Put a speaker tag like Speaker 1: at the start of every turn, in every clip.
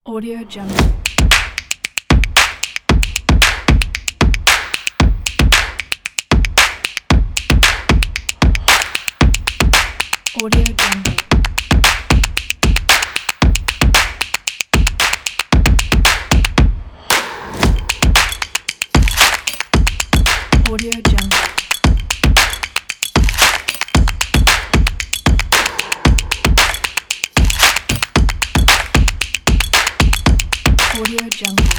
Speaker 1: Audio Jungle. Audio Jungle. Audio Jungle. Audio Jungle.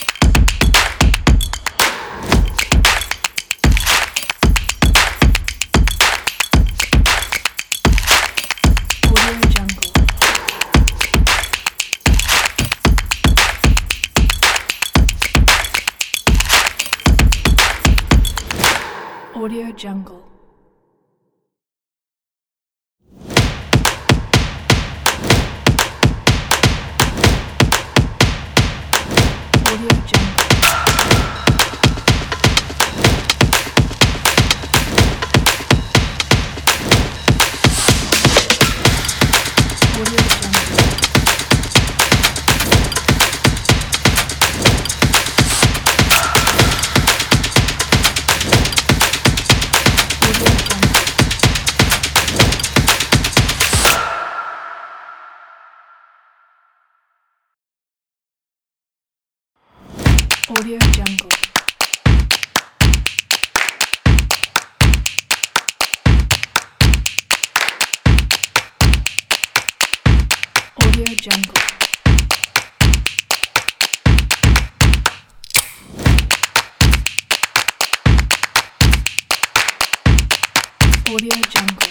Speaker 1: Audio Jungle. Audio Jungle. Audio Jungle. Audio Jungle. Audio Jungle. Audio Jungle. Audio Jungle.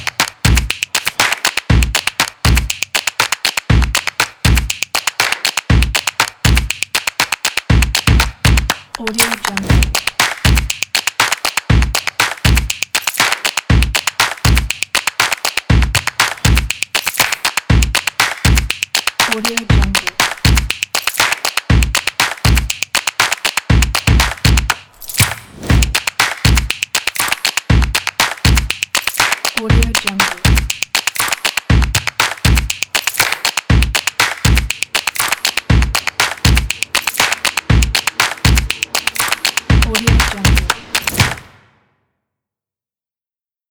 Speaker 1: Audio Jungle. Audio Jungle. Audio Jungle.